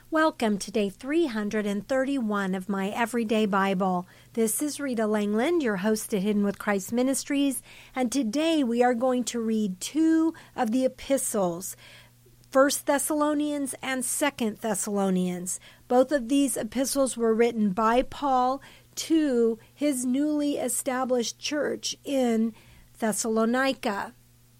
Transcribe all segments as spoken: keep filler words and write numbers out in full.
Welcome to day three hundred thirty-one of my Everyday Bible. This is Rita Langland, your host at Hidden with Christ Ministries, and today we are going to read two of the epistles, First Thessalonians and Second Thessalonians. Both of these epistles were written by Paul to his newly established church in Thessalonica.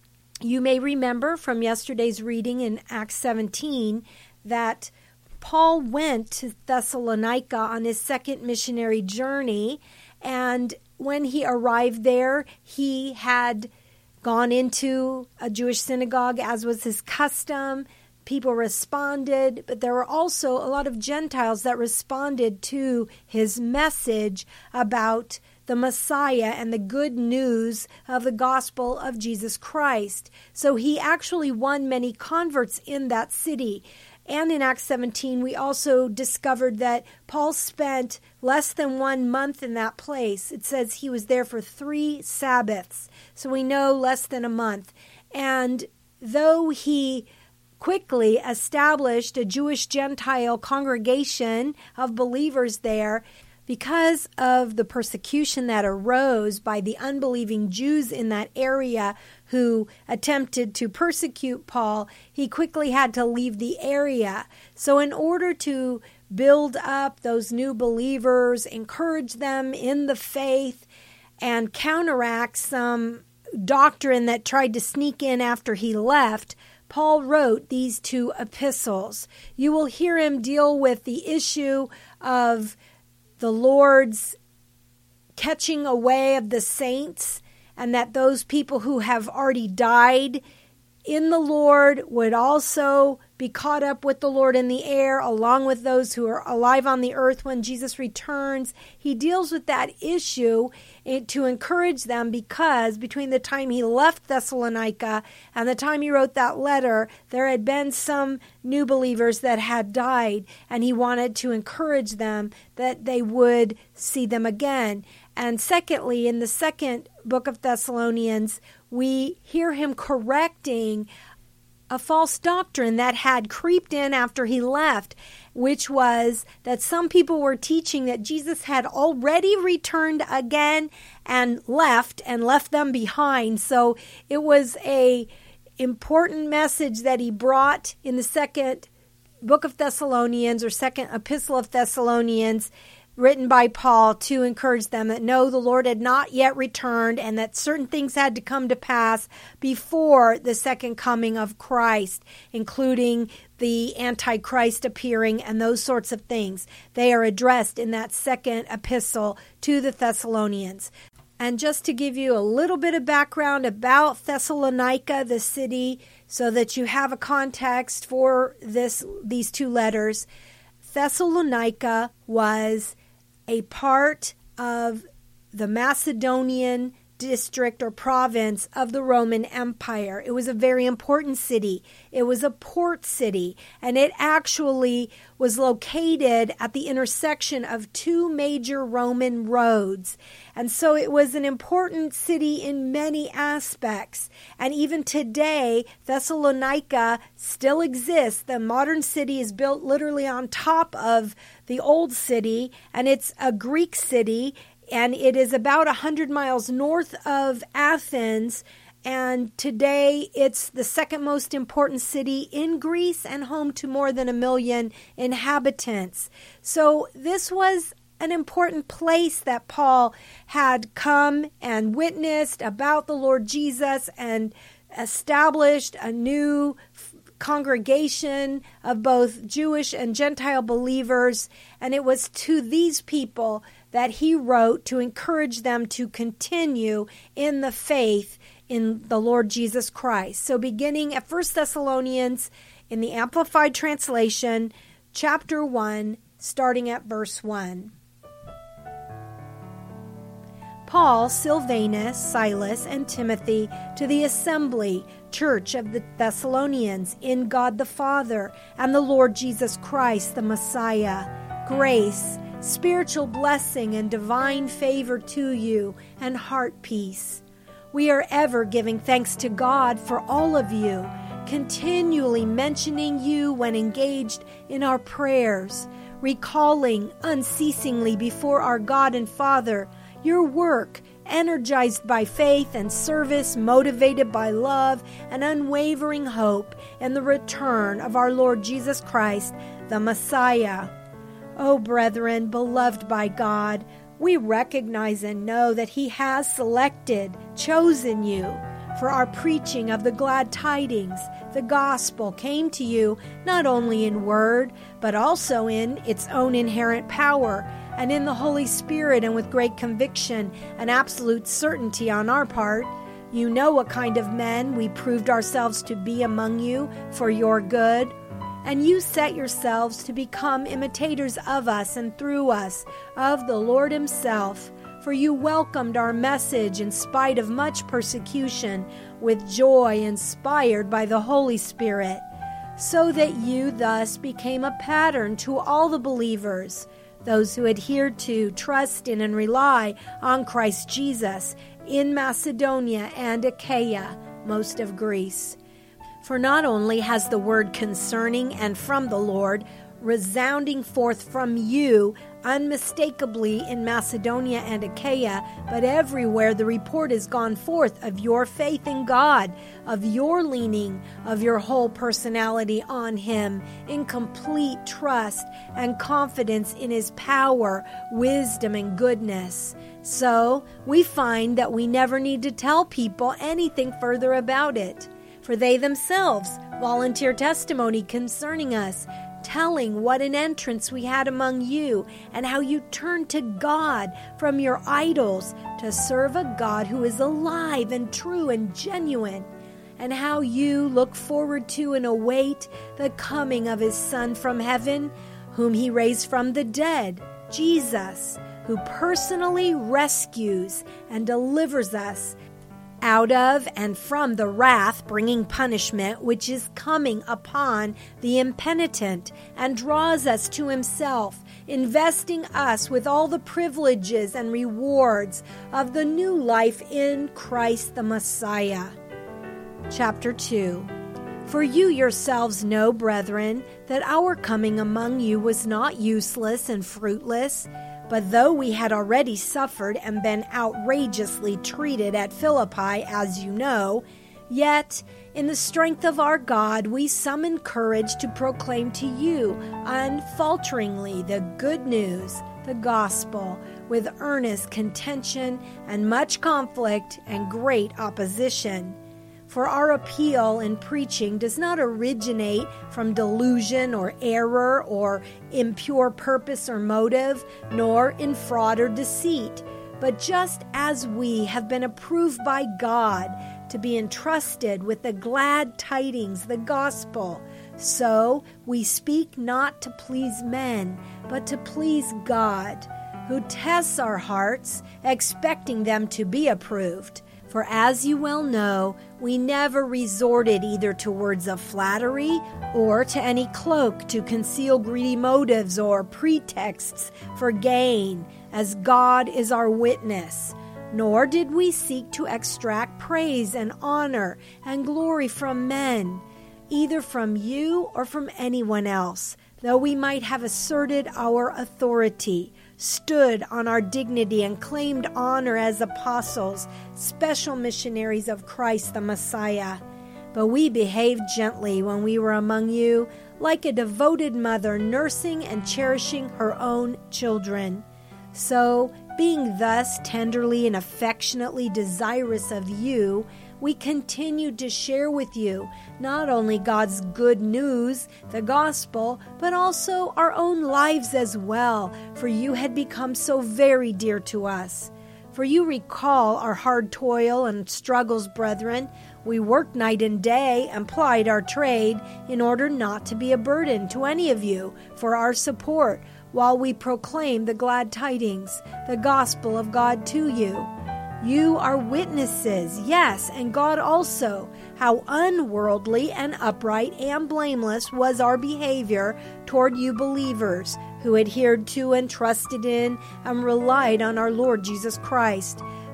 You may remember from yesterday's reading in Acts seventeen that Paul went to Thessalonica on his second missionary journey, and when he arrived there, he had gone into a Jewish synagogue, as was his custom. People responded, but there were also a lot of Gentiles that responded to his message about the Messiah and the good news of the gospel of Jesus Christ. So he actually won many converts in that city. And in Acts seventeen, we also discovered that Paul spent less than one month in that place. It says he was there for three Sabbaths, so we know less than a month. And though he quickly established a Jewish Gentile congregation of believers there, because of the persecution that arose by the unbelieving Jews in that area who attempted to persecute Paul, he quickly had to leave the area. So in order to build up those new believers, encourage them in the faith, and counteract some doctrine that tried to sneak in after he left, Paul wrote these two epistles. You will hear him deal with the issue of the Lord's catching away of the saints, and that those people who have already died in the Lord would also be caught up with the Lord in the air, along with those who are alive on the earth when Jesus returns. He deals with that issue to encourage them, because between the time he left Thessalonica and the time he wrote that letter, there had been some new believers that had died, and he wanted to encourage them that they would see them again. And secondly, in the second book of Thessalonians, we hear him correcting a false doctrine that had creeped in after he left, which was that some people were teaching that Jesus had already returned again and left and left them behind. So it was a important message that he brought in the second book of Thessalonians, or second epistle of Thessalonians, written by Paul to encourage them that no, the Lord had not yet returned, and that certain things had to come to pass before the second coming of Christ, including the Antichrist appearing and those sorts of things. They are addressed in that second epistle to the Thessalonians. And just to give you a little bit of background about Thessalonica, the city, so that you have a context for this these two letters, Thessalonica was a part of the Macedonian district or province of the Roman Empire. It was a very important city. It was a port city, and it actually was located at the intersection of two major Roman roads. And so it was an important city in many aspects. And even today, Thessalonica still exists. The modern city is built literally on top of the old city, and it's a Greek city, and it is about one hundred miles north of Athens. And today it's the second most important city in Greece and home to more than a million inhabitants. So this was an important place that Paul had come and witnessed about the Lord Jesus and established a new congregation of both Jewish and Gentile believers. And it was to these people that he wrote to encourage them to continue in the faith in the Lord Jesus Christ. So beginning at First Thessalonians in the Amplified Translation, chapter one, starting at verse one. Paul, Silvanus, Silas, and Timothy, to the assembly, church of the Thessalonians, in God the Father and the Lord Jesus Christ, the Messiah, grace, spiritual blessing, and divine favor to you, and heart peace. We are ever giving thanks to God for all of you, continually mentioning you when engaged in our prayers, recalling unceasingly before our God and Father your work, energized by faith and service, motivated by love and unwavering hope in the return of our Lord Jesus Christ, the Messiah. O brethren, beloved by God, we recognize and know that He has selected, chosen you, for our preaching of the glad tidings. The gospel came to you not only in word, but also in its own inherent power, and in the Holy Spirit, and with great conviction and absolute certainty on our part. You know what kind of men we proved ourselves to be among you for your good. And you set yourselves to become imitators of us and through us, of the Lord Himself. For you welcomed our message in spite of much persecution, with joy inspired by the Holy Spirit, so that you thus became a pattern to all the believers, those who adhere to, trust in, and rely on Christ Jesus in Macedonia and Achaia, most of Greece. For not only has the word concerning and from the Lord resounding forth from you unmistakably in Macedonia and Achaia, but everywhere the report has gone forth of your faith in God, of your leaning of your whole personality on Him, in complete trust and confidence in His power, wisdom, and goodness. So we find that we never need to tell people anything further about it, for they themselves volunteer testimony concerning us, telling what an entrance we had among you, and how you turned to God from your idols to serve a God who is alive and true and genuine, and how you look forward to and await the coming of His Son from heaven, whom He raised from the dead, Jesus, who personally rescues and delivers us out of and from the wrath bringing punishment which is coming upon the impenitent, and draws us to Himself, investing us with all the privileges and rewards of the new life in Christ the Messiah. Chapter two. For you yourselves know, brethren, that our coming among you was not useless and fruitless. But though we had already suffered and been outrageously treated at Philippi, as you know, yet in the strength of our God we summoned courage to proclaim to you unfalteringly the good news, the gospel, with earnest contention and much conflict and great opposition. For our appeal in preaching does not originate from delusion or error or impure purpose or motive, nor in fraud or deceit, but just as we have been approved by God to be entrusted with the glad tidings, the gospel, so we speak not to please men, but to please God, who tests our hearts, expecting them to be approved. For as you well know, we never resorted either to words of flattery or to any cloak to conceal greedy motives or pretexts for gain, as God is our witness. Nor did we seek to extract praise and honor and glory from men, either from you or from anyone else, though we might have asserted our authority, stood on our dignity, and claimed honor as apostles, special missionaries of Christ the Messiah. But we behaved gently when we were among you, like a devoted mother nursing and cherishing her own children. So, being thus tenderly and affectionately desirous of you, we continued to share with you not only God's good news, the gospel, but also our own lives as well, for you had become so very dear to us. For you recall our hard toil and struggles, brethren. We worked night and day and plied our trade in order not to be a burden to any of you for our support, while we proclaim the glad tidings, the gospel of God to you. You are witnesses, yes, and God also, how unworldly and upright and blameless was our behavior toward you believers, who adhered to and trusted in and relied on our Lord Jesus Christ.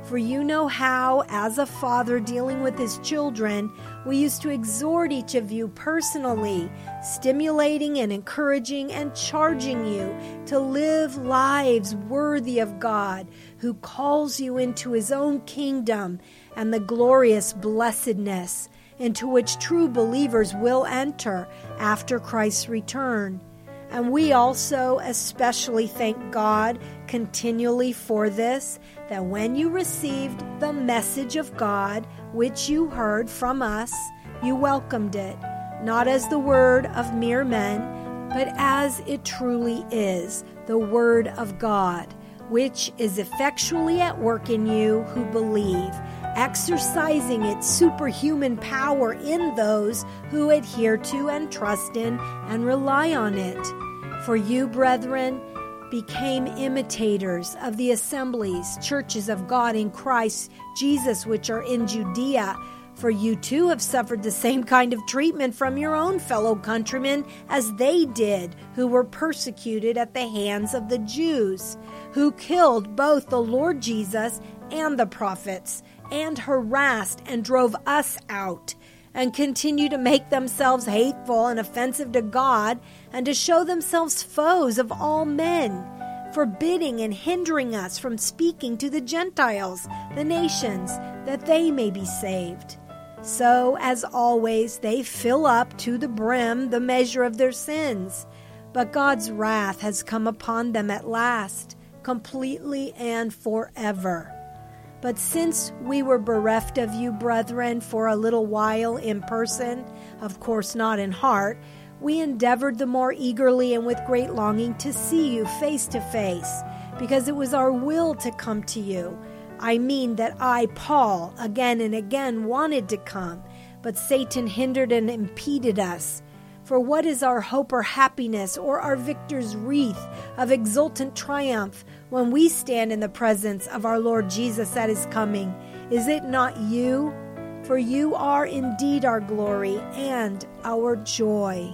For you know how, as a father dealing with his children, we used to exhort each of you personally, stimulating and encouraging and charging you to live lives worthy of God, who calls you into his own kingdom and the glorious blessedness into which true believers will enter after Christ's return. And we also especially thank God continually for this, that when you received the message of God, which you heard from us, you welcomed it, not as the word of mere men, but as it truly is, the word of God, which is effectually at work in you who believe, exercising its superhuman power in those who adhere to and trust in and rely on it. For you, brethren, became imitators of the assemblies, churches of God in Christ Jesus, which are in Judea. For you too have suffered the same kind of treatment from your own fellow countrymen as they did, who were persecuted at the hands of the Jews, who killed both the Lord Jesus and the prophets, and harassed and drove us out, and continue to make themselves hateful and offensive to God, and to show themselves foes of all men, forbidding and hindering us from speaking to the Gentiles, the nations, that they may be saved. So, as always, they fill up to the brim the measure of their sins. But God's wrath has come upon them at last, completely and forever. But since we were bereft of you, brethren, for a little while in person, of course not in heart, we endeavored the more eagerly and with great longing to see you face to face, because it was our will to come to you. I mean that I, Paul, again and again wanted to come, but Satan hindered and impeded us. For what is our hope or happiness or our victor's wreath of exultant triumph when we stand in the presence of our Lord Jesus at his coming? Is it not you? For you are indeed our glory and our joy.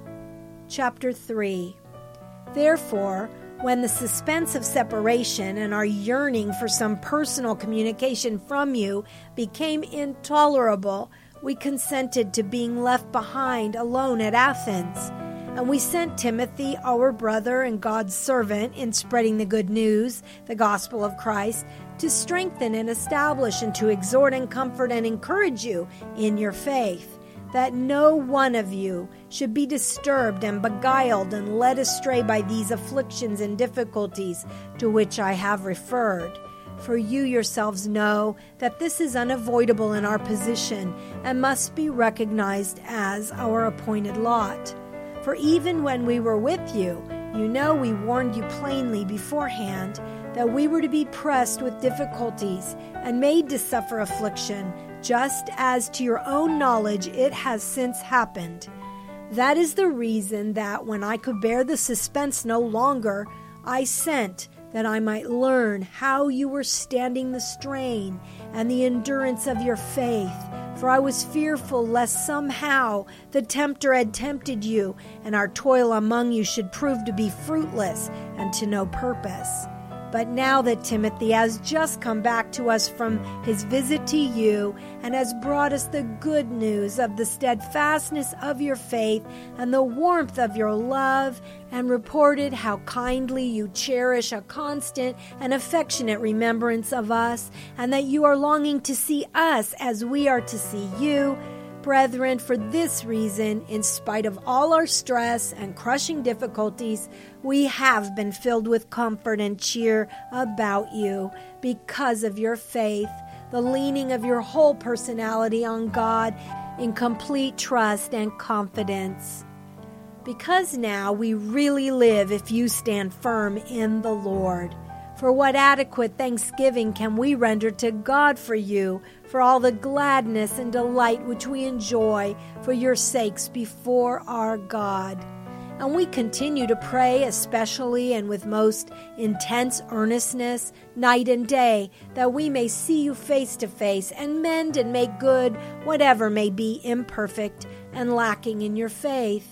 Chapter three. Therefore, when the suspense of separation and our yearning for some personal communication from you became intolerable, we consented to being left behind alone at Athens. And we sent Timothy, our brother and God's servant, in spreading the good news, the gospel of Christ, to strengthen and establish and to exhort and comfort and encourage you in your faith, that no one of you should be disturbed and beguiled and led astray by these afflictions and difficulties to which I have referred. For you yourselves know that this is unavoidable in our position and must be recognized as our appointed lot. For even when we were with you, you know we warned you plainly beforehand that we were to be pressed with difficulties and made to suffer affliction, just as to your own knowledge it has since happened. That is the reason that when I could bear the suspense no longer, I sent that I might learn how you were standing the strain and the endurance of your faith. For I was fearful lest somehow the tempter had tempted you, and our toil among you should prove to be fruitless and to no purpose. But now that Timothy has just come back to us from his visit to you and has brought us the good news of the steadfastness of your faith and the warmth of your love, and reported how kindly you cherish a constant and affectionate remembrance of us, and that you are longing to see us as we are to see you, brethren, for this reason, in spite of all our stress and crushing difficulties, we have been filled with comfort and cheer about you because of your faith, the leaning of your whole personality on God in complete trust and confidence. Because now we really live if you stand firm in the Lord. For what adequate thanksgiving can we render to God for you, for all the gladness and delight which we enjoy for your sakes before our God? And we continue to pray especially and with most intense earnestness, night and day, that we may see you face to face and mend and make good whatever may be imperfect and lacking in your faith.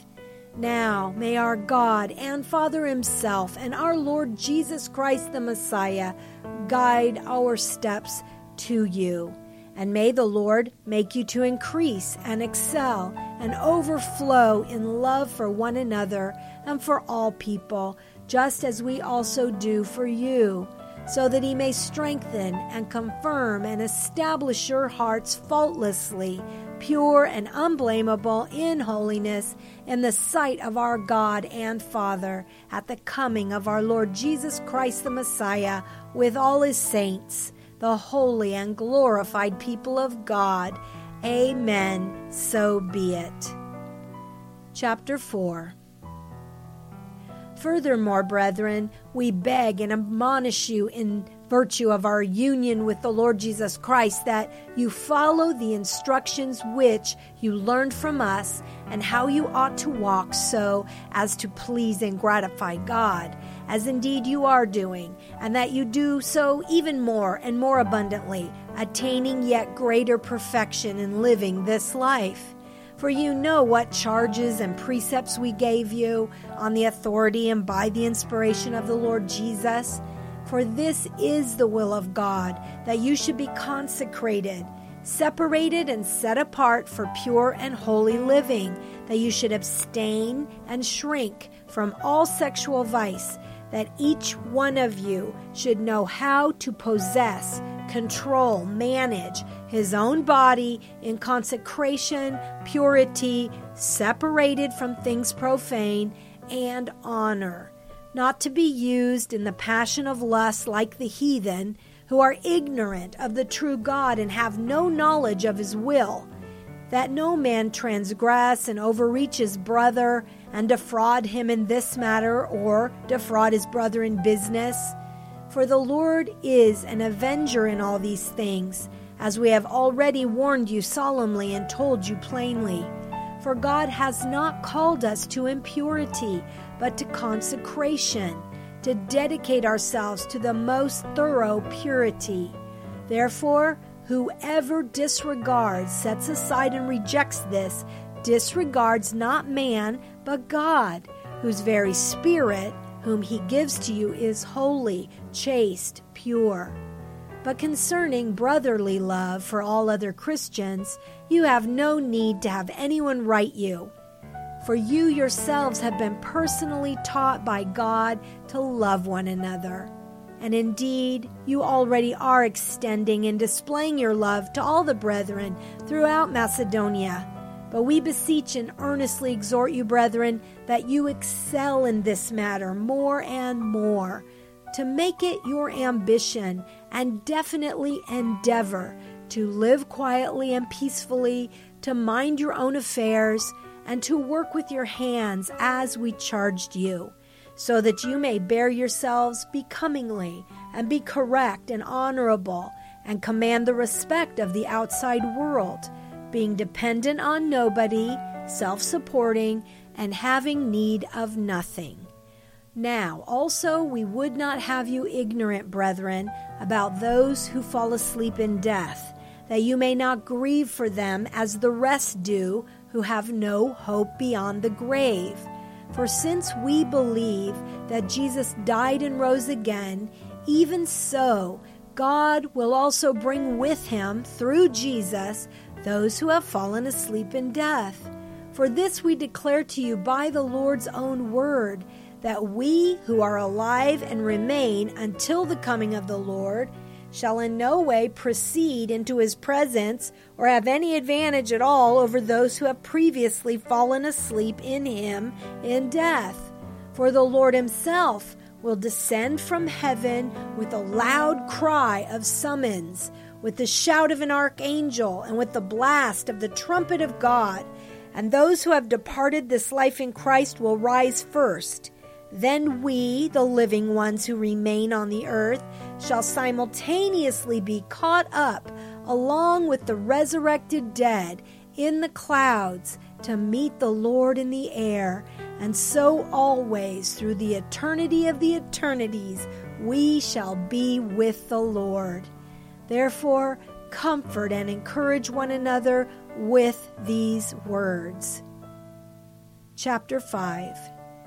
Now may our God and Father himself and our Lord Jesus Christ the Messiah guide our steps to you. And may the Lord make you to increase and excel and overflow in love for one another and for all people, just as we also do for you, so that he may strengthen and confirm and establish your hearts faultlessly, pure and unblameable in holiness in the sight of our God and Father, at the coming of our Lord Jesus Christ the Messiah with all his saints, the holy and glorified people of God. Amen. So be it. Chapter four. Furthermore, brethren, we beg and admonish you in virtue of our union with the Lord Jesus Christ, that you follow the instructions which you learned from us, and how you ought to walk so as to please and gratify God, as indeed you are doing, and that you do so even more and more abundantly, attaining yet greater perfection in living this life. For you know what charges and precepts we gave you on the authority and by the inspiration of the Lord Jesus. For this is the will of God, that you should be consecrated, separated and set apart for pure and holy living, that you should abstain and shrink from all sexual vice, that each one of you should know how to possess, control, manage his own body in consecration, purity, separated from things profane, and honor, not to be used in the passion of lust like the heathen, who are ignorant of the true God and have no knowledge of his will, that no man transgress and overreach his brother and defraud him in this matter, or defraud his brother in business. For the Lord is an avenger in all these things, as we have already warned you solemnly and told you plainly. For God has not called us to impurity, but to consecration, to dedicate ourselves to the most thorough purity. Therefore, whoever disregards, sets aside, and rejects this, disregards not man, but God, whose very Spirit, whom he gives to you, is holy, chaste, pure. But concerning brotherly love for all other Christians, you have no need to have anyone write you. For you yourselves have been personally taught by God to love one another. And indeed, you already are extending and displaying your love to all the brethren throughout Macedonia. But we beseech and earnestly exhort you, brethren, that you excel in this matter more and more, to make it your ambition and definitely endeavor to live quietly and peacefully, to mind your own affairs, and to work with your hands as we charged you, so that you may bear yourselves becomingly and be correct and honorable, and command the respect of the outside world, being dependent on nobody, self-supporting, and having need of nothing. Now also we would not have you ignorant, brethren, about those who fall asleep in death, that you may not grieve for them as the rest do, who have no hope beyond the grave. For since we believe that Jesus died and rose again, even so God will also bring with him, through Jesus, those who have fallen asleep in death. For this we declare to you by the Lord's own word, that we who are alive and remain until the coming of the Lord shall in no way proceed into his presence or have any advantage at all over those who have previously fallen asleep in him in death. For the Lord himself will descend from heaven with a loud cry of summons, with the shout of an archangel, and with the blast of the trumpet of God. And those who have departed this life in Christ will rise first. Then we, the living ones who remain on the earth, shall simultaneously be caught up along with the resurrected dead in the clouds to meet the Lord in the air. And so always, through the eternity of the eternities, we shall be with the Lord. Therefore, comfort and encourage one another with these words. Chapter five.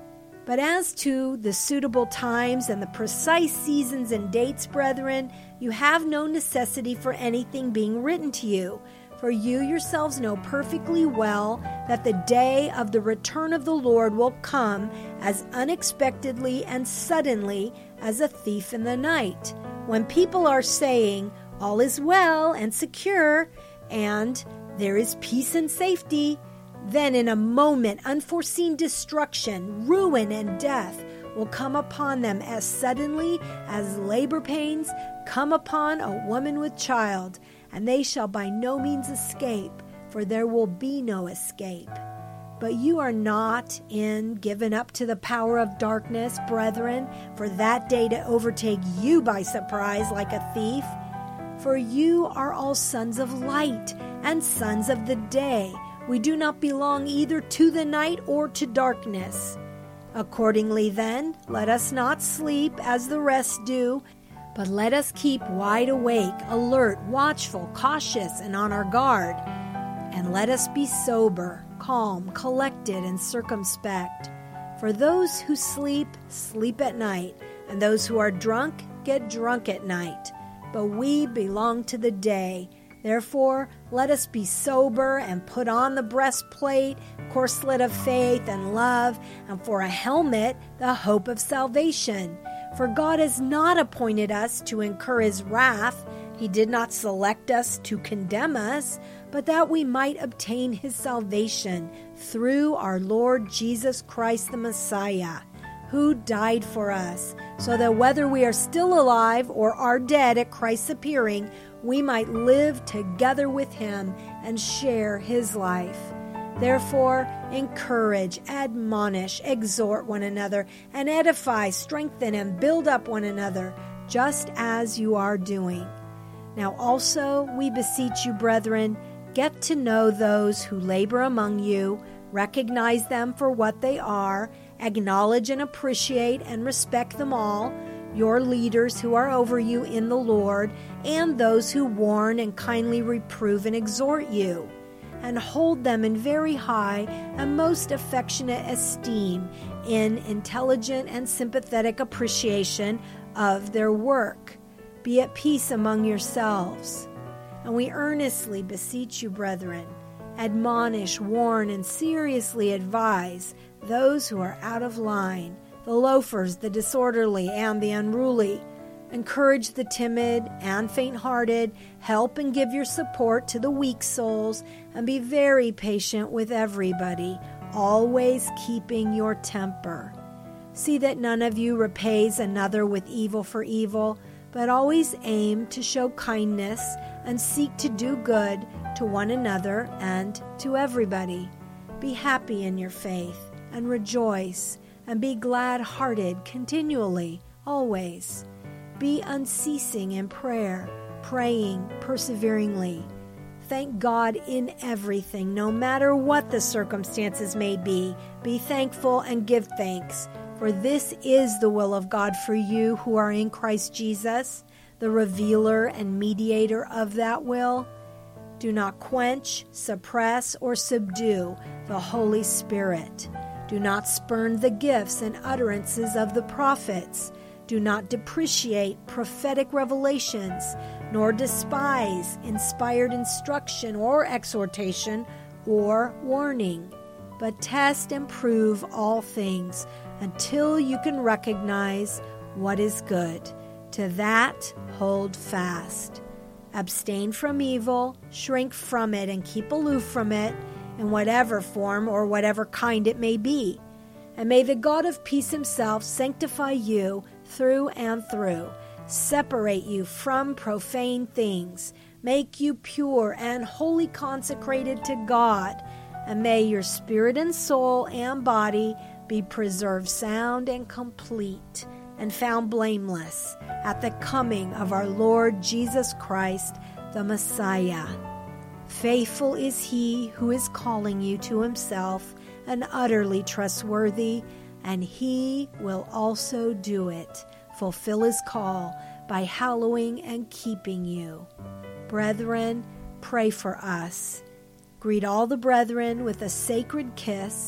But as to the suitable times and the precise seasons and dates, brethren, you have no necessity for anything being written to you. For you yourselves know perfectly well that the day of the return of the Lord will come as unexpectedly and suddenly as a thief in the night, when people are saying, all is well and secure, and there is peace and safety. Then in a moment, unforeseen destruction, ruin, and death will come upon them as suddenly as labor pains come upon a woman with child, and they shall by no means escape, for there will be no escape. But you are not in given up to the power of darkness, brethren, for that day to overtake you by surprise like a thief. For you are all sons of light and sons of the day. We do not belong either to the night or to darkness. Accordingly then, let us not sleep as the rest do, but let us keep wide awake, alert, watchful, cautious, and on our guard. And let us be sober, calm, collected, and circumspect. For those who sleep, sleep at night, and those who are drunk, get drunk at night. But we belong to the day. Therefore, let us be sober and put on the breastplate, corselet of faith and love, and for a helmet, the hope of salvation. For God has not appointed us to incur his wrath. He did not select us to condemn us, but that we might obtain his salvation through our Lord Jesus Christ the Messiah, who died for us, so that whether we are still alive or are dead at Christ's appearing, we might live together with him and share his life. Therefore, encourage, admonish, exhort one another, and edify, strengthen, and build up one another, just as you are doing. Now also, we beseech you, brethren, get to know those who labor among you, recognize them for what they are, acknowledge and appreciate and respect them all, your leaders who are over you in the Lord, and those who warn and kindly reprove and exhort you, and hold them in very high and most affectionate esteem in intelligent and sympathetic appreciation of their work. Be at peace among yourselves. And we earnestly beseech you, brethren, admonish, warn, and seriously advise those who are out of line, the loafers, the disorderly, and the unruly. Encourage the timid and faint-hearted, help and give your support to the weak souls, and be very patient with everybody, always keeping your temper. See that none of you repays another with evil for evil, but always aim to show kindness and seek to do good to one another and to everybody. Be happy in your faith and rejoice, and be glad-hearted continually, always. Be unceasing in prayer, praying perseveringly. Thank God in everything, no matter what the circumstances may be. Be thankful and give thanks, for this is the will of God for you who are in Christ Jesus, the revealer and mediator of that will. Do not quench, suppress, or subdue the Holy Spirit. Do not spurn the gifts and utterances of the prophets. Do not depreciate prophetic revelations, nor despise inspired instruction or exhortation or warning. But test and prove all things until you can recognize what is good. To that hold fast. Abstain from evil, shrink from it, and keep aloof from it, in whatever form or whatever kind it may be. And may the God of peace himself sanctify you through and through, separate you from profane things, make you pure and wholly consecrated to God, and may your spirit and soul and body be preserved sound and complete, and found blameless at the coming of our Lord Jesus Christ, the Messiah. Faithful is he who is calling you to himself, and utterly trustworthy, and he will also do it, fulfill his call by hallowing and keeping you. Brethren, pray for us. Greet all the brethren with a sacred kiss.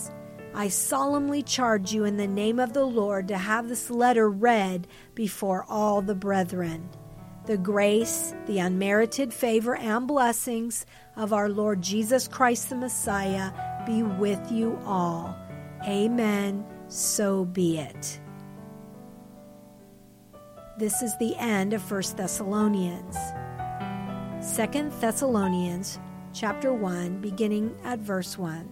I solemnly charge you in the name of the Lord to have this letter read before all the brethren. The grace, the unmerited favor, and blessings of our Lord Jesus Christ the Messiah be with you all. Amen. So be it. This is the end of First Thessalonians. Second Thessalonians chapter one, beginning at verse one.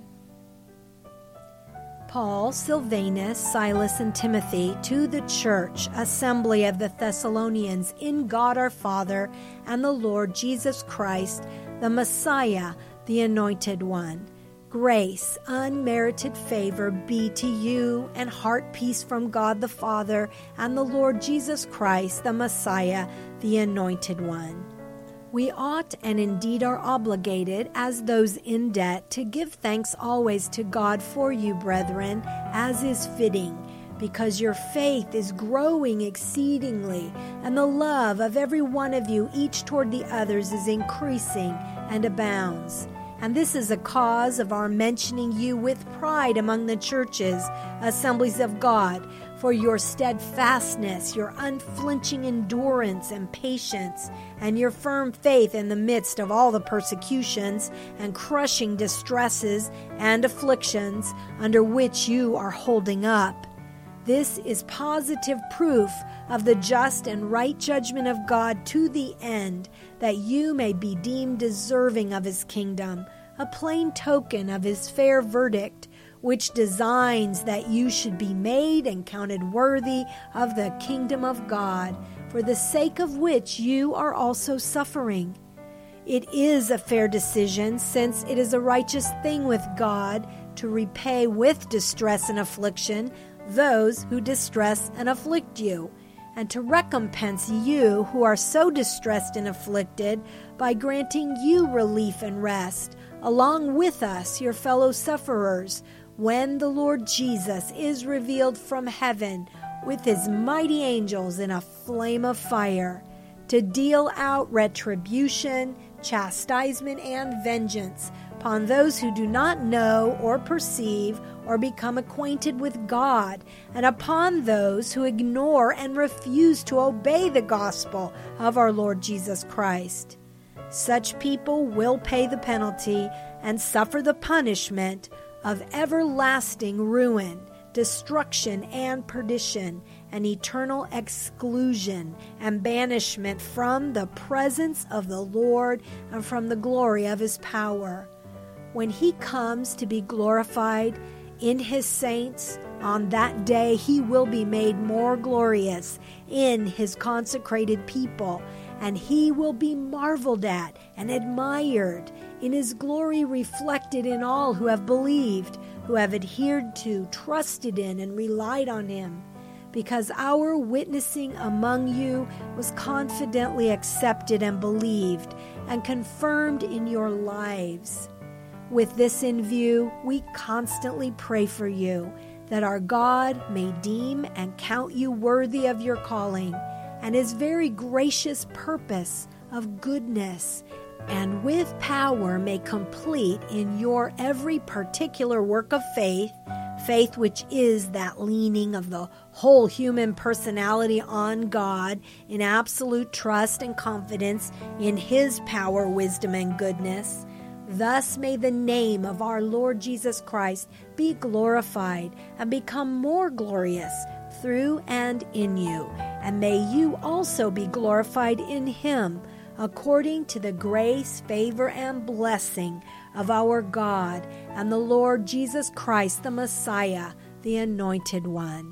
Paul, Silvanus, Silas, and Timothy, to the church assembly of the Thessalonians in God our Father and the Lord Jesus Christ, the Messiah, the Anointed One. Grace, unmerited favor be to you, and heart peace from God the Father and the Lord Jesus Christ, the Messiah, the Anointed One. We ought and indeed are obligated, as those in debt, to give thanks always to God for you, brethren, as is fitting, because your faith is growing exceedingly, and the love of every one of you, each toward the others, is increasing and abounds. And this is a cause of our mentioning you with pride among the churches, assemblies of God, for your steadfastness, your unflinching endurance and patience, and your firm faith in the midst of all the persecutions and crushing distresses and afflictions under which you are holding up. This is positive proof of the just and right judgment of God to the end, that you may be deemed deserving of his kingdom, a plain token of his fair verdict, which designs that you should be made and counted worthy of the kingdom of God, for the sake of which you are also suffering. It is a fair decision, since it is a righteous thing with God to repay with distress and affliction those who distress and afflict you, and to recompense you who are so distressed and afflicted by granting you relief and rest, along with us, your fellow sufferers, when the Lord Jesus is revealed from heaven with his mighty angels in a flame of fire, to deal out retribution, chastisement, and vengeance upon those who do not know or perceive or become acquainted with God, and upon those who ignore and refuse to obey the gospel of our Lord Jesus Christ. Such people will pay the penalty and suffer the punishment of everlasting ruin, destruction, and perdition, and eternal exclusion and banishment from the presence of the Lord and from the glory of his power. When he comes to be glorified in his saints, on that day he will be made more glorious in his consecrated people, and he will be marveled at and admired, in his glory reflected in all who have believed, who have adhered to, trusted in, and relied on him, because our witnessing among you was confidently accepted and believed and confirmed in your lives. With this in view, we constantly pray for you, that our God may deem and count you worthy of your calling, and his very gracious purpose of goodness, and with power may complete in your every particular work of faith, faith which is that leaning of the whole human personality on God in absolute trust and confidence in his power, wisdom, and goodness. Thus may the name of our Lord Jesus Christ be glorified and become more glorious through and in you, and may you also be glorified in him, according to the grace, favor, and blessing of our God and the Lord Jesus Christ, the Messiah, the Anointed One.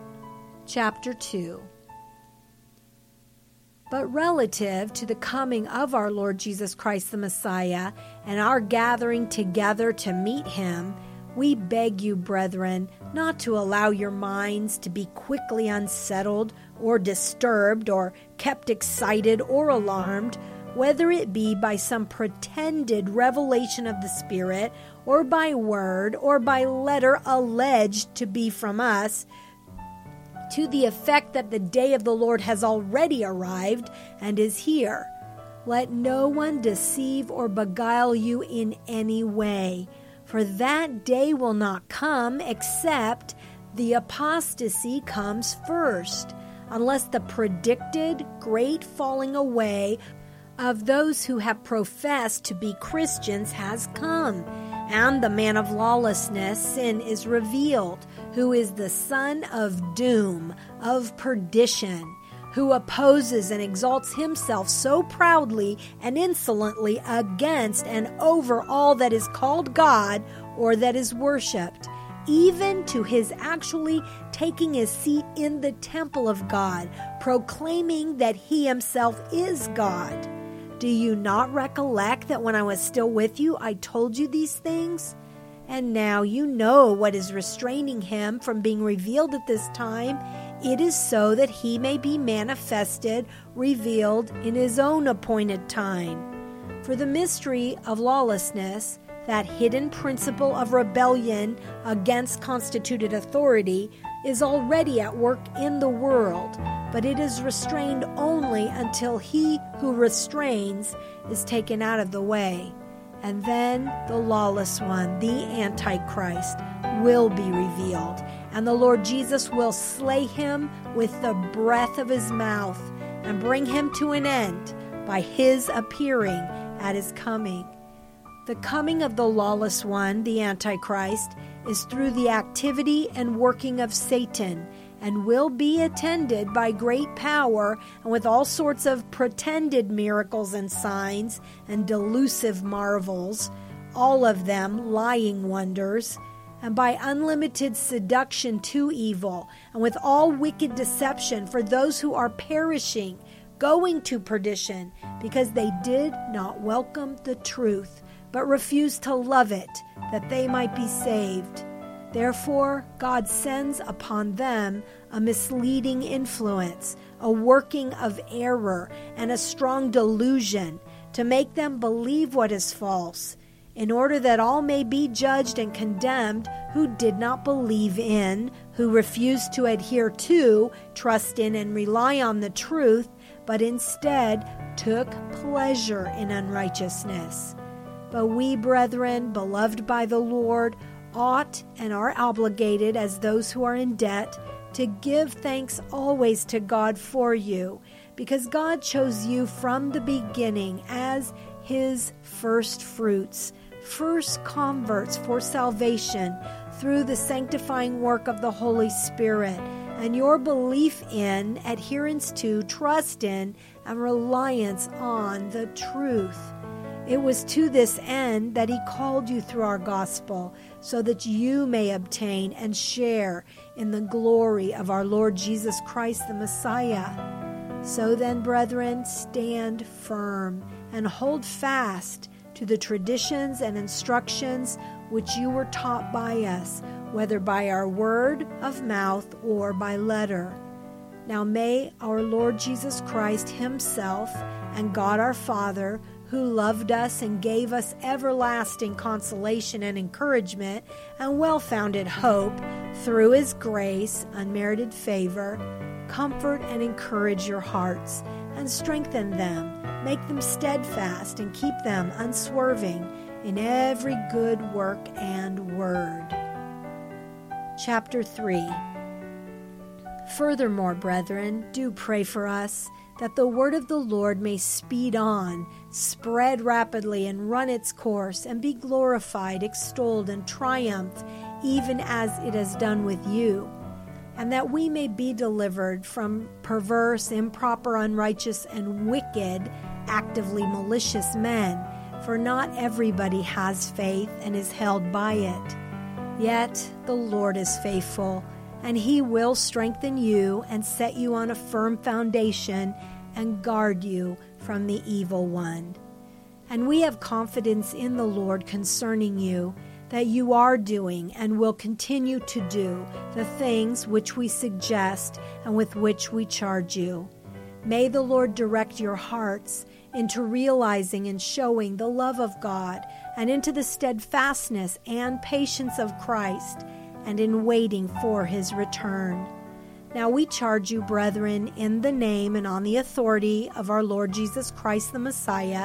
Chapter two. But relative to the coming of our Lord Jesus Christ, the Messiah, and our gathering together to meet him, we beg you, brethren, not to allow your minds to be quickly unsettled or disturbed or kept excited or alarmed, whether it be by some pretended revelation of the Spirit, or by word, or by letter alleged to be from us, to the effect that the day of the Lord has already arrived and is here. Let no one deceive or beguile you in any way, For that day will not come except the apostasy comes first, unless the predicted great falling away of those who have professed to be Christians has come, and the man of lawlessness, sin, is revealed, who is the son of doom, of perdition, who opposes and exalts himself so proudly and insolently against and over all that is called God or that is worshipped, even to his actually taking his seat in the temple of God, proclaiming that he himself is God. Do you not recollect that when I was still with you, I told you these things? And now you know what is restraining him from being revealed at this time. It is so that he may be manifested, revealed in his own appointed time. For the mystery of lawlessness, that hidden principle of rebellion against constituted authority, is already at work in the world, but it is restrained only until he who restrains is taken out of the way. And then the lawless one, the Antichrist, will be revealed, and the Lord Jesus will slay him with the breath of his mouth and bring him to an end by his appearing at his coming. The coming of the lawless one, the Antichrist, is through the activity and working of Satan, and will be attended by great power and with all sorts of pretended miracles and signs and delusive marvels, all of them lying wonders, and by unlimited seduction to evil, and with all wicked deception for those who are perishing, going to perdition, because they did not welcome the truth, but refused to love it, that they might be saved. Therefore, God sends upon them a misleading influence, a working of error, and a strong delusion, to make them believe what is false, in order that all may be judged and condemned who did not believe in, who refused to adhere to, trust in, and rely on the truth, but instead took pleasure in unrighteousness. But we, brethren, beloved by the Lord, ought and are obligated as those who are in debt to give thanks always to God for you, because God chose you from the beginning as his first fruits, first converts for salvation through the sanctifying work of the Holy Spirit, and your belief in, adherence to, trust in, and reliance on the truth. It was to this end that he called you through our gospel, so that you may obtain and share in the glory of our Lord Jesus Christ the Messiah. So then, brethren, stand firm and hold fast to the traditions and instructions which you were taught by us, whether by our word of mouth or by letter. Now may our Lord Jesus Christ himself and God our Father, who loved us and gave us everlasting consolation and encouragement and well-founded hope through his grace, unmerited favor, comfort and encourage your hearts and strengthen them, make them steadfast and keep them unswerving in every good work and word. Chapter three. Furthermore, brethren, do pray for us, that the word of the Lord may speed on, spread rapidly, and run its course, and be glorified, extolled, and triumphed, even as it has done with you, and that we may be delivered from perverse, improper, unrighteous, and wicked, actively malicious men, for not everybody has faith and is held by it. Yet the Lord is faithful, and he will strengthen you and set you on a firm foundation and guard you from the evil one. And we have confidence in the Lord concerning you, that you are doing and will continue to do the things which we suggest and with which we charge you. May the Lord direct your hearts into realizing and showing the love of God, and into the steadfastness and patience of Christ, and in waiting for his return. Now we charge you, brethren, in the name and on the authority of our Lord Jesus Christ the Messiah,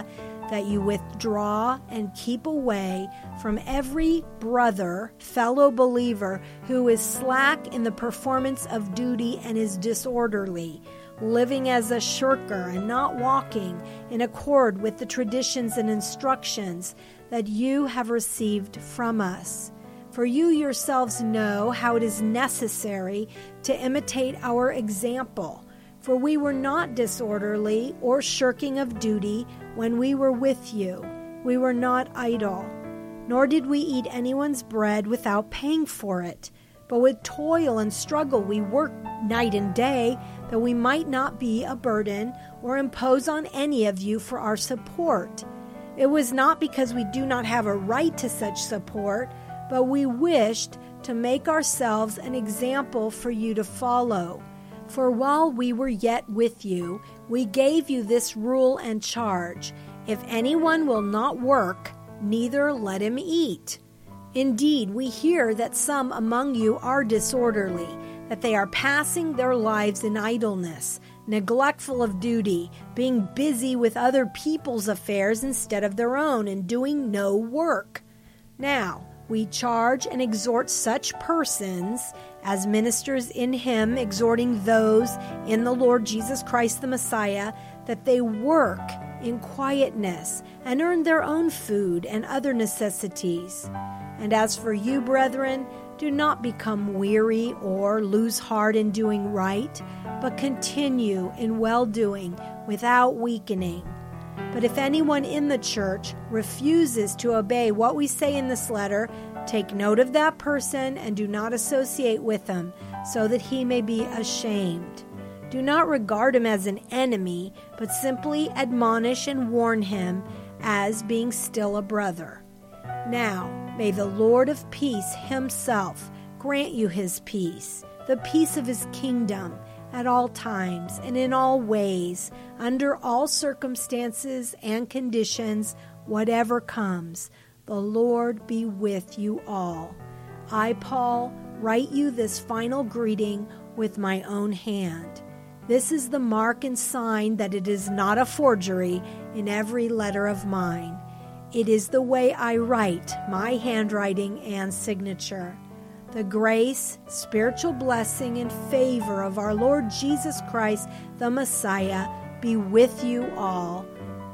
that you withdraw and keep away from every brother, fellow believer, who is slack in the performance of duty and is disorderly, living as a shirker and not walking in accord with the traditions and instructions that you have received from us. For you yourselves know how it is necessary to imitate our example. For we were not disorderly or shirking of duty when we were with you. We were not idle, nor did we eat anyone's bread without paying for it. But with toil and struggle we worked night and day, that we might not be a burden or impose on any of you for our support. It was not because we do not have a right to such support, but we wished to make ourselves an example for you to follow. For while we were yet with you, we gave you this rule and charge: if anyone will not work, neither let him eat. Indeed, we hear that some among you are disorderly, that they are passing their lives in idleness, neglectful of duty, being busy with other people's affairs instead of their own, and doing no work. Now, we charge and exhort such persons as ministers in him, exhorting those in the Lord Jesus Christ the Messiah, that they work in quietness and earn their own food and other necessities. And as for you, brethren, do not become weary or lose heart in doing right, but continue in well-doing without weakening. But if anyone in the church refuses to obey what we say in this letter, take note of that person and do not associate with him, so that he may be ashamed. Do not regard him as an enemy, but simply admonish and warn him as being still a brother. Now, may the Lord of peace himself grant you his peace, the peace of his kingdom, at all times and in all ways, under all circumstances and conditions, whatever comes. The Lord be with you all. I, Paul, write you this final greeting with my own hand. This is the mark and sign that it is not a forgery in every letter of mine. It is the way I write, my handwriting and signature. The grace, spiritual blessing, and favor of our Lord Jesus Christ, the Messiah, be with you all.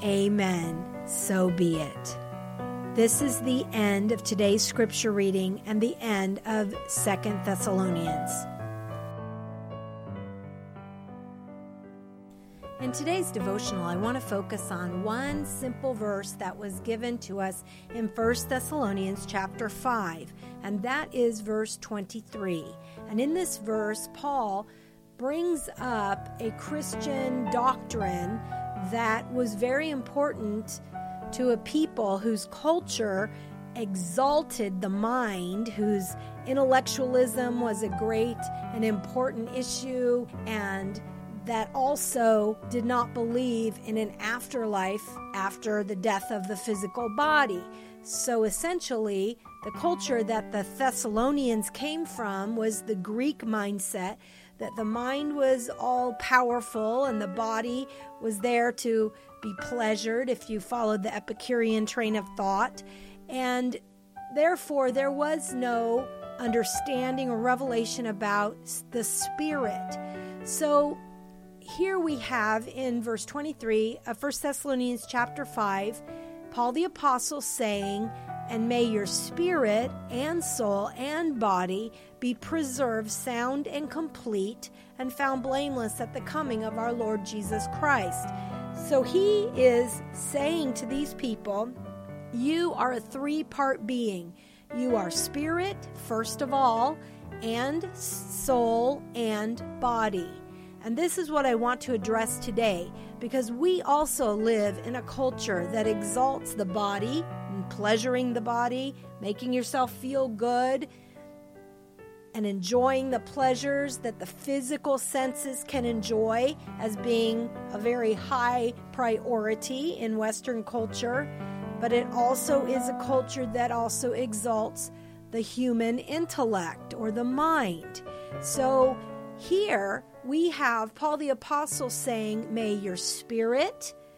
Amen. So be it. This is the end of today's scripture reading and the end of Second Thessalonians. In today's devotional, I want to focus on one simple verse that was given to us in First Thessalonians chapter five, and that is verse twenty-three. And in this verse, Paul brings up a Christian doctrine that was very important to a people whose culture exalted the mind, whose intellectualism was a great and important issue, and that also did not believe in an afterlife after the death of the physical body. So essentially, the culture that the Thessalonians came from was the Greek mindset, that the mind was all powerful and the body was there to be pleasured if you followed the Epicurean train of thought. And therefore, there was no understanding or revelation about the spirit. So here we have in verse twenty-three of First Thessalonians chapter five, Paul the Apostle saying, "And may your spirit and soul and body be preserved sound and complete and found blameless at the coming of our Lord Jesus Christ." So he is saying to these people, you are a three-part being. You are spirit, first of all, and soul and body. And this is what I want to address today, because we also live in a culture that exalts the body, and pleasuring the body, making yourself feel good, and enjoying the pleasures that the physical senses can enjoy as being a very high priority in Western culture. But it also is a culture that also exalts the human intellect or the mind. So here we have Paul the Apostle saying, may your spirit,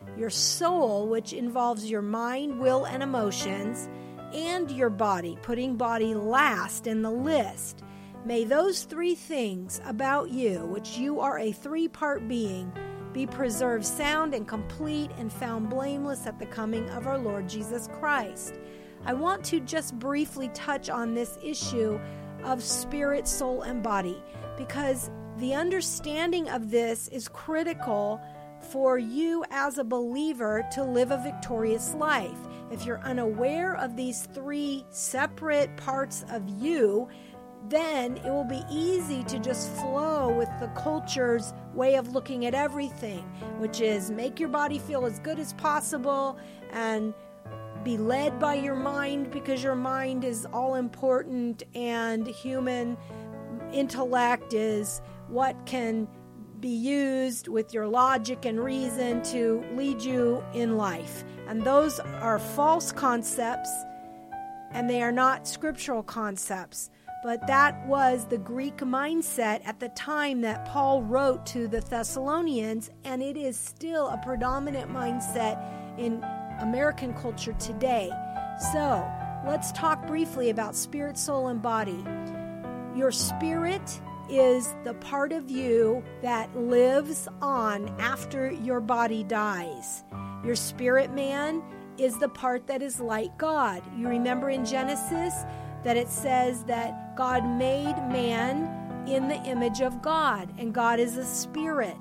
your soul, which involves your mind, will, and emotions, and your body, putting body last in the list. May those three things about you, which you are a three-part being, be preserved sound and complete and found blameless at the coming of our Lord Jesus Christ. I want to just briefly touch on this issue of spirit, soul, and body, because the understanding of this is critical for you as a believer to live a victorious life. If you're unaware of these three separate parts of you, then it will be easy to just flow with the culture's way of looking at everything, which is make your body feel as good as possible and be led by your mind, because your mind is all important and human intellect is what can be used with your logic and reason to lead you in life. And those are false concepts, and they are not scriptural concepts. But that was the Greek mindset at the time that Paul wrote to the Thessalonians, and it is still a predominant mindset in American culture today. So, let's talk briefly about spirit, soul, and body. Your spirit is the part of you that lives on after your body dies. Your spirit man is the part that is like God. You remember in Genesis that it says that God made man in the image of God, and God is a spirit.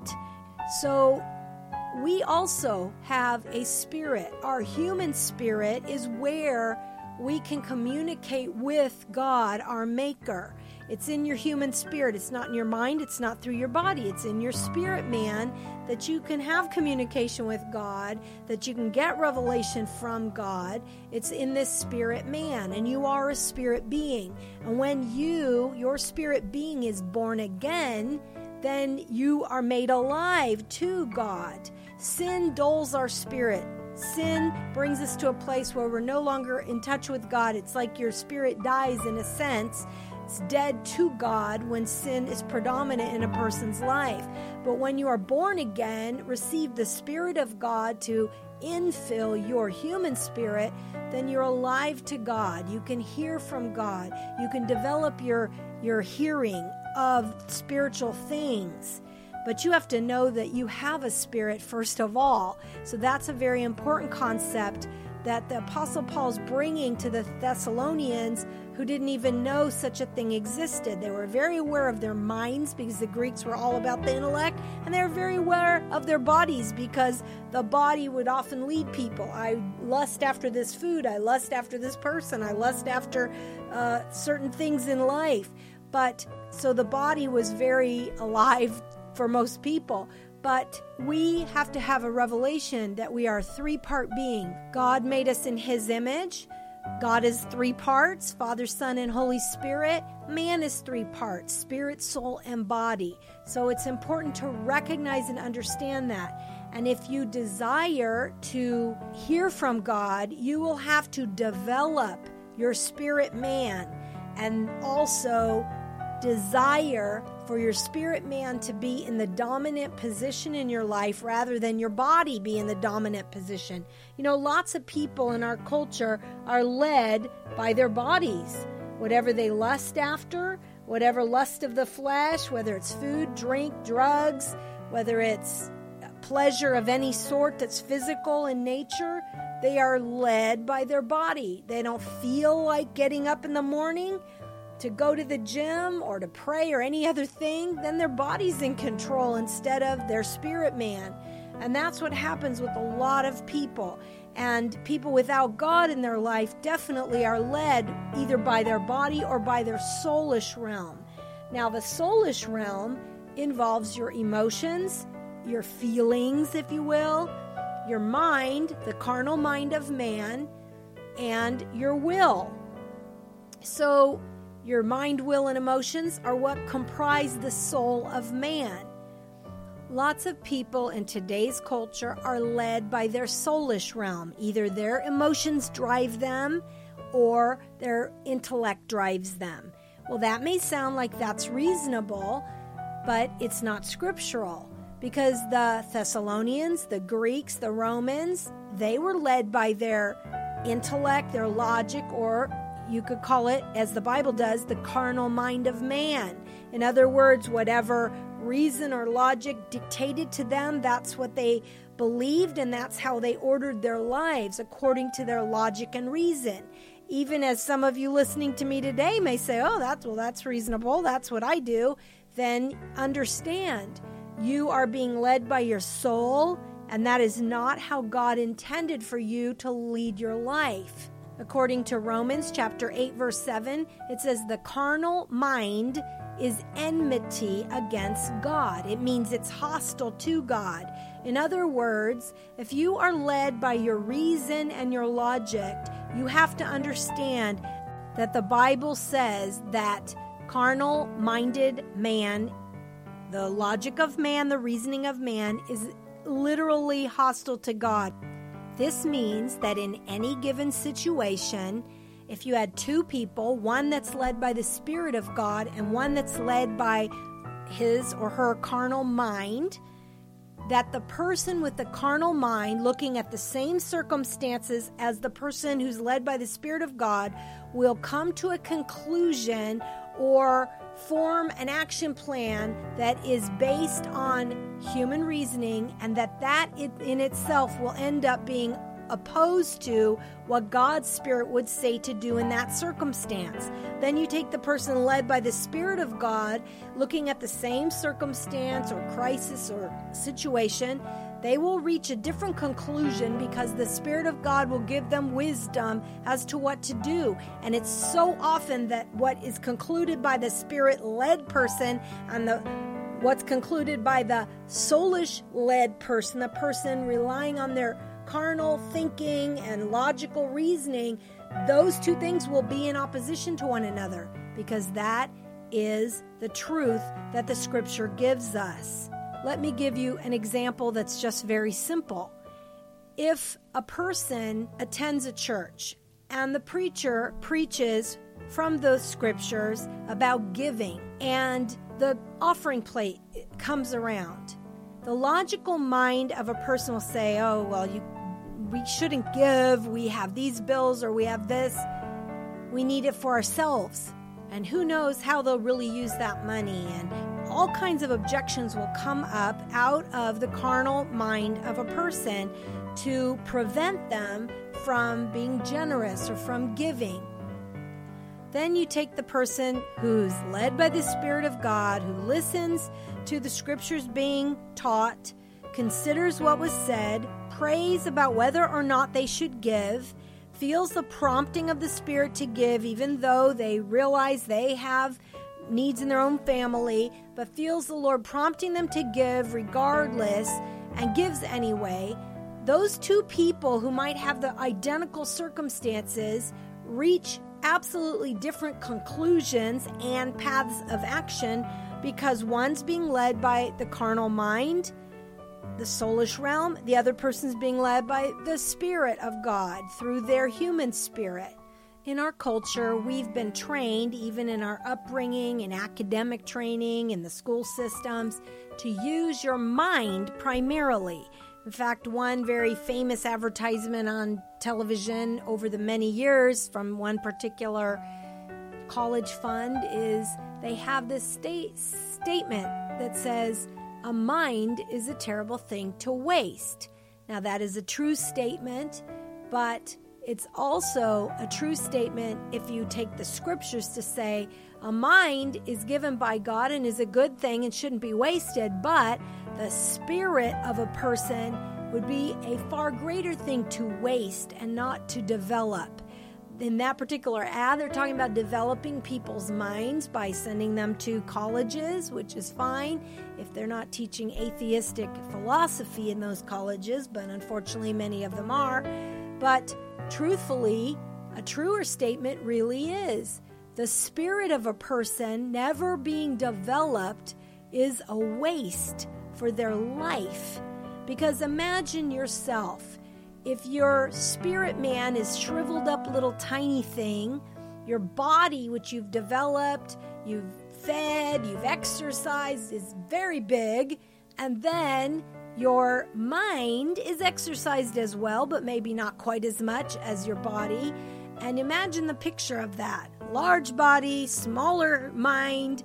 So we also have a spirit. Our human spirit is where we can communicate with God, our Maker. It's in your human spirit. It's not in your mind. It's not through your body. It's in your spirit, man, that you can have communication with God, that you can get revelation from God. It's in this spirit, man, and you are a spirit being. And when you, your spirit being, is born again, then you are made alive to God. Sin dulls our spirit. Sin brings us to a place where we're no longer in touch with God. It's like your spirit dies in a sense. It's dead to God when sin is predominant in a person's life. But when you are born again, receive the Spirit of God to infill your human spirit, then you're alive to God. You can hear from God. You can develop your, your hearing of spiritual things. But you have to know that you have a spirit first of all. So that's a very important concept that the Apostle Paul's bringing to the Thessalonians, who didn't even know such a thing existed. They were very aware of their minds, because the Greeks were all about the intellect, and they were very aware of their bodies, because the body would often lead people. I lust after this food. I lust after this person. I lust after uh, certain things in life. But so the body was very alive for most people. But we have to have a revelation that we are a three-part being. God made us in His image. God is three parts, Father, Son, and Holy Spirit. Man is three parts, spirit, soul, and body. So it's important to recognize and understand that. And if you desire to hear from God, you will have to develop your spirit man, and also desire for your spirit man to be in the dominant position in your life rather than your body be in the dominant position. You know, lots of people in our culture are led by their bodies. Whatever they lust after, whatever lust of the flesh, whether it's food, drink, drugs, whether it's pleasure of any sort that's physical in nature, they are led by their body. They don't feel like getting up in the morning to go to the gym or to pray or any other thing, then their body's in control instead of their spirit man. And that's what happens with a lot of people. And people without God in their life definitely are led either by their body or by their soulish realm. Now, the soulish realm involves your emotions, your feelings, if you will, your mind, the carnal mind of man, and your will. So, your mind, will, and emotions are what comprise the soul of man. Lots of people in today's culture are led by their soulish realm. Either their emotions drive them or their intellect drives them. Well, that may sound like that's reasonable, but it's not scriptural. because the Thessalonians, the Greeks, the Romans, they were led by their intellect, their logic, or you could call it, as the Bible does, the carnal mind of man. In other words, whatever reason or logic dictated to them, that's what they believed, and that's how they ordered their lives, according to their logic and reason. Even as some of you listening to me today may say, oh, that's well, that's reasonable, that's what I do, then understand, you are being led by your soul, and that is not how God intended for you to lead your life. According to Romans chapter eight, verse seven, it says the carnal mind is enmity against God. It means it's hostile to God. In other words, if you are led by your reason and your logic, you have to understand that the Bible says that carnal-minded man, the logic of man, the reasoning of man, is literally hostile to God. This means that in any given situation, if you had two people, one that's led by the Spirit of God and one that's led by his or her carnal mind, that the person with the carnal mind, looking at the same circumstances as the person who's led by the Spirit of God, will come to a conclusion or form an action plan that is based on human reasoning, and that that in itself will end up being opposed to what God's Spirit would say to do in that circumstance. Then you take the person led by the Spirit of God, looking at the same circumstance or crisis or situation, they will reach a different conclusion because the Spirit of God will give them wisdom as to what to do. And it's so often that what is concluded by the Spirit-led person and the what's concluded by the soulish-led person, the person relying on their carnal thinking and logical reasoning, those two things will be in opposition to one another, because that is the truth that the Scripture gives us. Let me give you an example that's just very simple. If a person attends a church and the preacher preaches from the Scriptures about giving, and the offering plate comes around, the logical mind of a person will say, oh, well, you we shouldn't give, we have these bills, or we have this, we need it for ourselves. And who knows how they'll really use that money, and all kinds of objections will come up out of the carnal mind of a person to prevent them from being generous or from giving. Then you take the person who's led by the Spirit of God, who listens to the Scriptures being taught, considers what was said, prays about whether or not they should give, feels the prompting of the Spirit to give, even though they realize they have needs in their own family, but feels the Lord prompting them to give regardless, and gives anyway. Those two people who might have the identical circumstances reach absolutely different conclusions and paths of action, because one's being led by the carnal mind, the soulish realm, the other person's being led by the Spirit of God through their human spirit. In our culture, we've been trained, even in our upbringing and academic training in the school systems, to use your mind primarily. In fact, one very famous advertisement on television over the many years from one particular college fund is they have this state statement that says, a mind is a terrible thing to waste. Now, that is a true statement, but it's also a true statement if you take the Scriptures to say a mind is given by God and is a good thing and shouldn't be wasted, but the spirit of a person would be a far greater thing to waste and not to develop. In that particular ad, they're talking about developing people's minds by sending them to colleges, which is fine if they're not teaching atheistic philosophy in those colleges, but unfortunately many of them are. But truthfully, a truer statement really is the spirit of a person never being developed is a waste for their life. Because imagine yourself, if your spirit man is shriveled up little tiny thing, your body, which you've developed, you've fed, you've exercised, is very big, And then your mind is exercised as well, but maybe not quite as much as your body. And imagine the picture of that. Large body, smaller mind,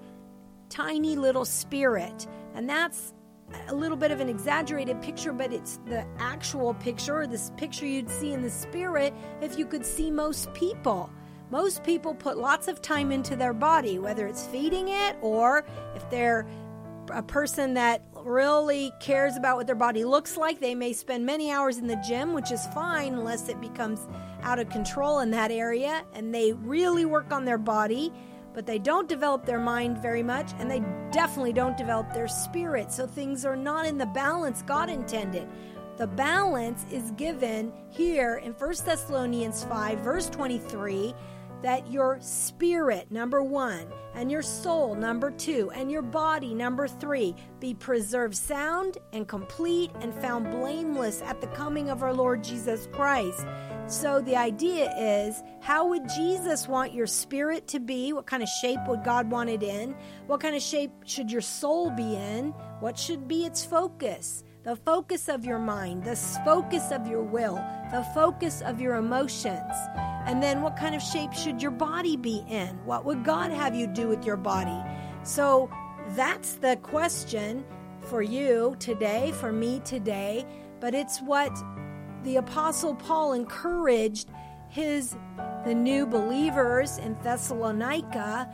tiny little spirit. And that's a little bit of an exaggerated picture, but it's the actual picture, or this picture you'd see in the spirit if you could see most people. Most people put lots of time into their body, whether it's feeding it or if they're a person that really cares about what their body looks like, they may spend many hours in the gym, which is fine unless it becomes out of control in that area, and they really work on their body, but they don't develop their mind very much, and they definitely don't develop their spirit. So things are not in the balance God intended. The balance is given here in First Thessalonians five, verse twenty-three, that your spirit, number one, and your soul, number two, and your body, number three, be preserved sound and complete and found blameless at the coming of our Lord Jesus Christ. So the idea is, how would Jesus want your spirit to be? What kind of shape would God want it in? What kind of shape should your soul be in? What should be its focus? The focus of your mind, the focus of your will, the focus of your emotions. And then what kind of shape should your body be in? What would God have you do with your body? So that's the question for you today, for me today. But it's what the Apostle Paul encouraged his the new believers in Thessalonica,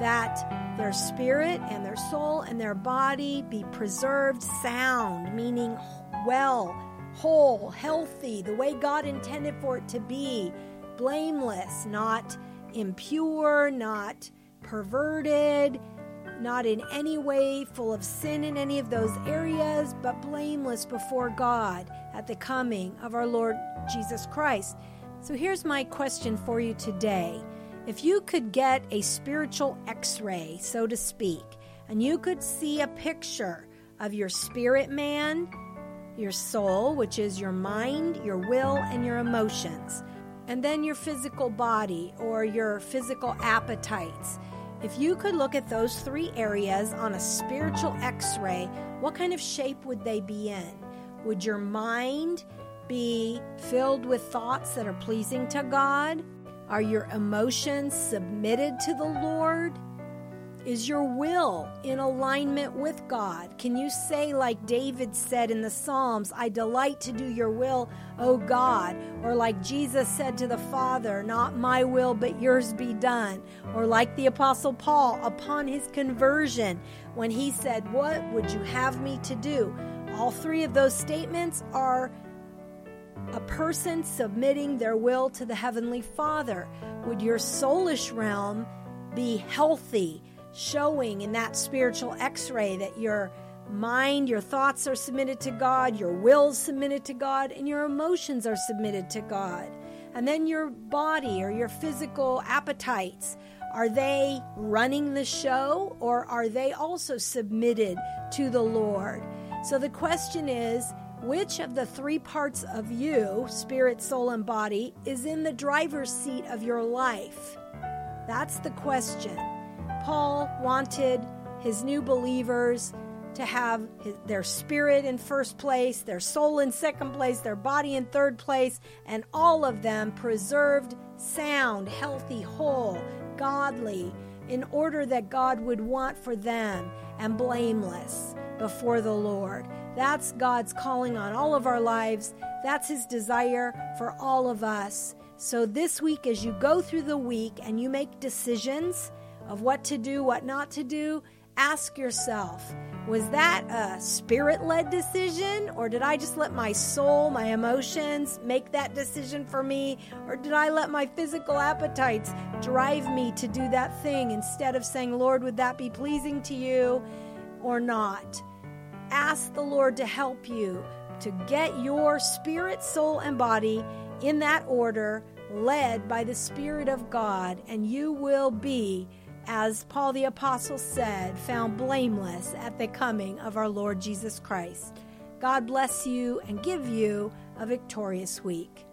that their spirit and their soul and their body be preserved sound, meaning well, whole, healthy, the way God intended for it to be, blameless, not impure, not perverted, not in any way full of sin in any of those areas, but blameless before God at the coming of our Lord Jesus Christ. So here's my question for you today. If you could get a spiritual x-ray, so to speak, and you could see a picture of your spirit man, your soul, which is your mind, your will, and your emotions, and then your physical body or your physical appetites. If you could look at those three areas on a spiritual x-ray, what kind of shape would they be in? Would your mind be filled with thoughts that are pleasing to God? Are your emotions submitted to the Lord? Is your will in alignment with God? Can you say, like David said in the Psalms, I delight to do your will, O God? Or like Jesus said to the Father, not my will, but yours be done. Or like the Apostle Paul upon his conversion, when he said, what would you have me to do? All three of those statements are a person submitting their will to the Heavenly Father. Would your soulish realm be healthy, showing in that spiritual x-ray that your mind, your thoughts are submitted to God, your will's submitted to God, and your emotions are submitted to God? And then your body or your physical appetites, are they running the show, or are they also submitted to the Lord? So the question is, which of the three parts of you, spirit, soul, and body, is in the driver's seat of your life? That's the question. Paul wanted his new believers to have his, their spirit in first place, their soul in second place, their body in third place, and all of them preserved, sound, healthy, whole, godly, in order that God would want for them, and blameless before the Lord. That's God's calling on all of our lives. That's His desire for all of us. So this week, as you go through the week and you make decisions of what to do, what not to do, ask yourself, was that a spirit-led decision, or did I just let my soul, my emotions make that decision for me, or did I let my physical appetites drive me to do that thing instead of saying, Lord, would that be pleasing to you or not? Ask the Lord to help you to get your spirit, soul, and body in that order, led by the Spirit of God, and you will be, as Paul the Apostle said, found blameless at the coming of our Lord Jesus Christ. God bless you and give you a victorious week.